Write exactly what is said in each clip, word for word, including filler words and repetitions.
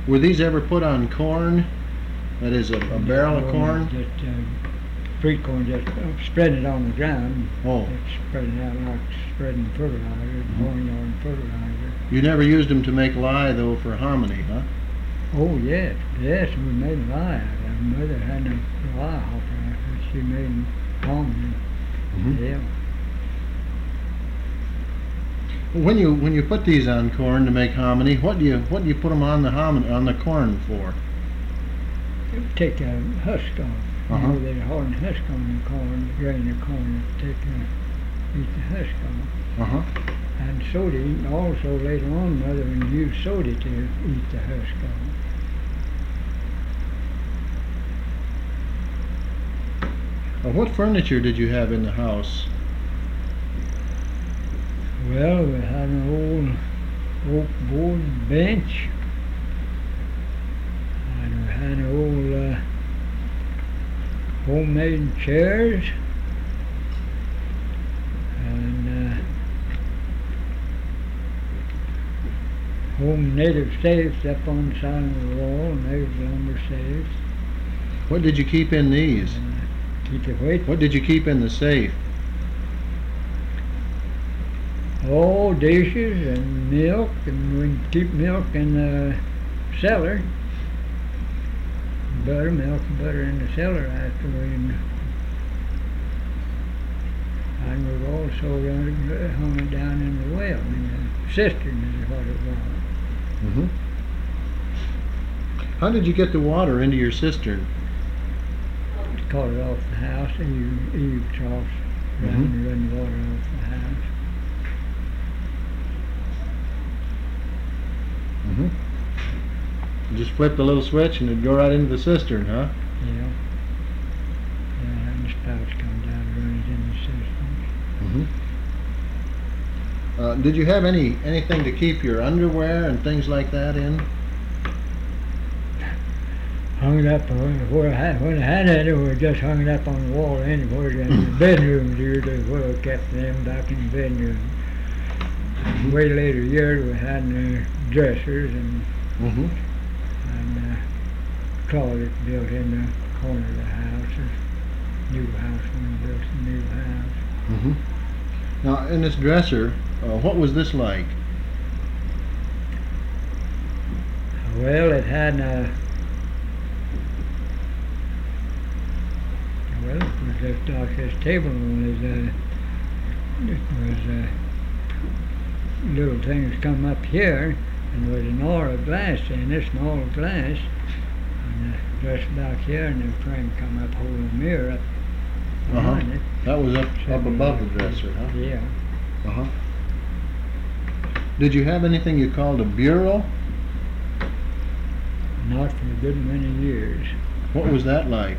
Were these ever put on corn? That is, a, a barrel of corn? Just uh, fruit corn, just uh, spreading it on the ground. Oh. Just spreading it out like spreading fertilizer, barnyard fertilizer. You never used them to make lye, though, for hominy, huh? Oh, yes. Yes, we made lye out of them. Mother had a lye hopper. She made hominy. Mm-hmm. Yeah. When you when you put these on corn to make hominy, what do you what do you put them on the hominy on the corn for? Take a husk off. Uh-huh. You know, there's a hard husk on the corn, grain of corn. Take a, eat the husk off. Uh huh. And soda, also later on, Mother would use soda to eat the husk off. Uh, what furniture did you have in the house? Well, we had an old oak board bench, and we had old uh, homemade chairs, and uh, home native safes up on the side of the wall, native lumber safes. What did you keep in these? Uh, keep it wait. What did you keep in the safe? Oh, dishes and milk, and we keep milk in the cellar. Butter, milk and butter in the cellar after we. And we've also uh, hung it down in the well, in the cistern is what it was. Mm-hmm. How did you get the water into your cistern? Caught it off the house, eave, eave troughs around Mhm. and run the water off the house. Mm-hmm. You just flip the little switch and it'd go right into the cistern, huh? Yeah. Yeah, and the spouts come down and run it in the cistern. Mm-hmm. Uh, did you have any anything to keep your underwear and things like that in? Hung it up where I had, when I had it, we just hung it up on the wall anywhere in the bedroom here. They where I kept them back in the bedroom. Way later years we had uh, dressers and Mm-hmm. and uh, closet built in the corner of the house. This new house when we built the new house. Mm-hmm. Now, in this dresser, uh, what was this like? Well, it had a well, it was just like this table was uh, it was uh, little things come up here, and there was an aura glass in it, small glass, and the dresser back here, and the frame come up holding a mirror up Uh-huh. behind it. That was up up above the dresser, huh? Yeah. Uh-huh. Did you have anything you called a bureau? Not for a good many years. What was that like?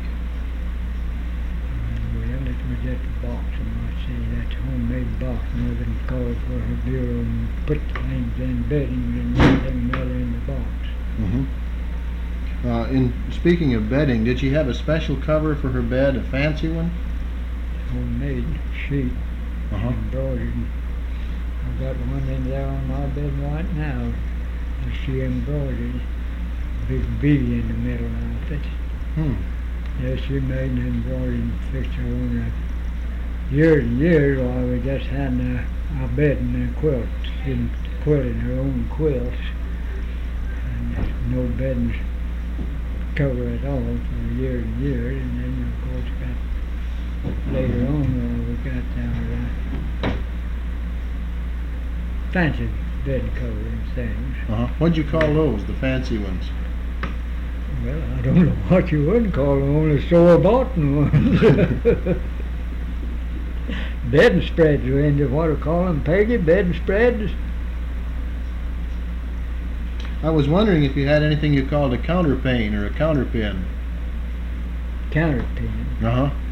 Well, it was just a box, and I say that's a homemade box. Mother called for her bureau and put the things in bedding and everything Mother in the box. Mm-hmm. Uh, in speaking of bedding, did she have a special cover for her bed, a fancy one? Homemade sheet, Uh-huh. embroidered. I've got one in there on my bed right now. And she embroidered a big B in the middle of it. Hmm. Yes, she made an embroidered picture on her. Years and years while we just had a, a bed and a quilt. She quilted her own quilts. And no bed and cover at all for years and years. And then, of course, got later on uh, we got our uh, fancy bed cover and things. Uh-huh. What'd you call those, the fancy ones? Well, I don't know what you would call them, only store-bought ones. Bed and spreads are into what I call them, Peggy, bed and spreads. I was wondering if you had anything you called a counterpane or a counterpin. Counterpin. Uh-huh.